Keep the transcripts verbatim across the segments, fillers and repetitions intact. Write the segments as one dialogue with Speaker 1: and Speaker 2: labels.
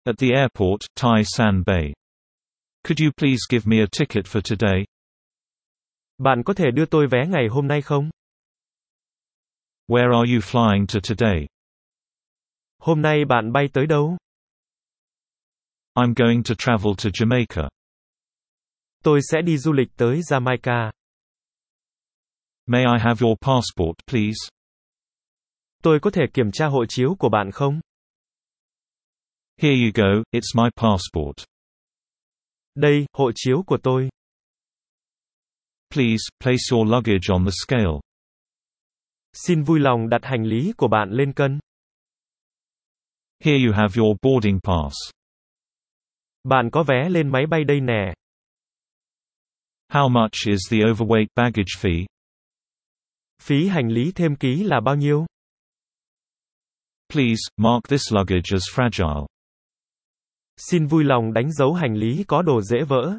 Speaker 1: At the airport, Tai San Bay. Could you please give me a ticket for today?
Speaker 2: Bạn có thể đưa tôi vé ngày hôm nay không?
Speaker 1: Where are you flying to today?
Speaker 2: Hôm nay bạn bay tới đâu?
Speaker 1: I'm going to travel to Jamaica.
Speaker 2: Tôi sẽ đi du lịch tới Jamaica.
Speaker 1: May I have your passport, please?
Speaker 2: Tôi có thể kiểm tra hộ chiếu của bạn không?
Speaker 1: Here you go, it's my passport.
Speaker 2: Đây, hộ chiếu của tôi.
Speaker 1: Please, place your luggage on the scale.
Speaker 2: Xin vui lòng đặt hành lý của bạn lên cân.
Speaker 1: Here you have your boarding pass.
Speaker 2: Bạn có vé lên máy bay đây nè.
Speaker 1: How much is the overweight baggage fee?
Speaker 2: Phí hành lý thêm ký là bao nhiêu?
Speaker 1: Please, mark this luggage as fragile.
Speaker 2: Xin vui lòng đánh dấu hành lý có đồ dễ vỡ.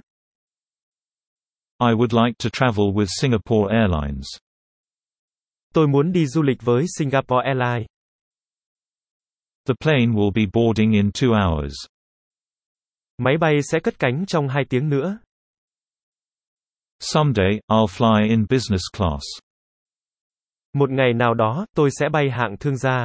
Speaker 1: I would like to travel with Singapore Airlines.
Speaker 2: Tôi muốn đi du lịch với Singapore Airlines.
Speaker 1: The plane will be boarding in two hours.
Speaker 2: Máy bay sẽ cất cánh trong hai tiếng nữa.
Speaker 1: Someday, I'll fly in business class.
Speaker 2: Một ngày nào đó, tôi sẽ bay hạng thương gia.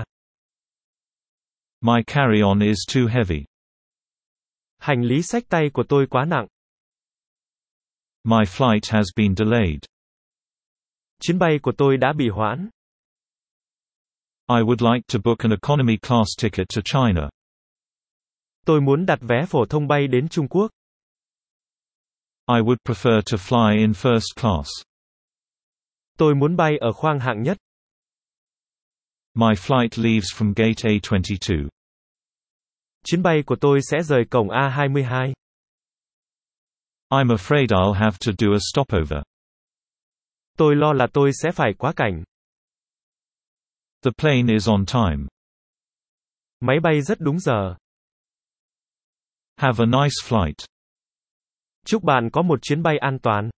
Speaker 1: My carry-on is too heavy.
Speaker 2: Hành lý xách tay của tôi quá nặng.
Speaker 1: My flight has been delayed.
Speaker 2: Chuyến bay của tôi đã bị hoãn.
Speaker 1: I would like to book an economy class ticket to China.
Speaker 2: Tôi muốn đặt vé phổ thông bay đến Trung Quốc.
Speaker 1: I would prefer to fly in first class.
Speaker 2: Tôi muốn bay ở khoang hạng nhất.
Speaker 1: My flight leaves from gate A twenty-two.
Speaker 2: Chuyến bay của tôi sẽ rời cổng A hai mươi hai.
Speaker 1: I'm afraid I'll have to do a stopover.
Speaker 2: Tôi lo là tôi sẽ phải quá cảnh.
Speaker 1: The plane is on time.
Speaker 2: Máy bay rất đúng giờ.
Speaker 1: Have a nice flight.
Speaker 2: Chúc bạn có một chuyến bay an toàn.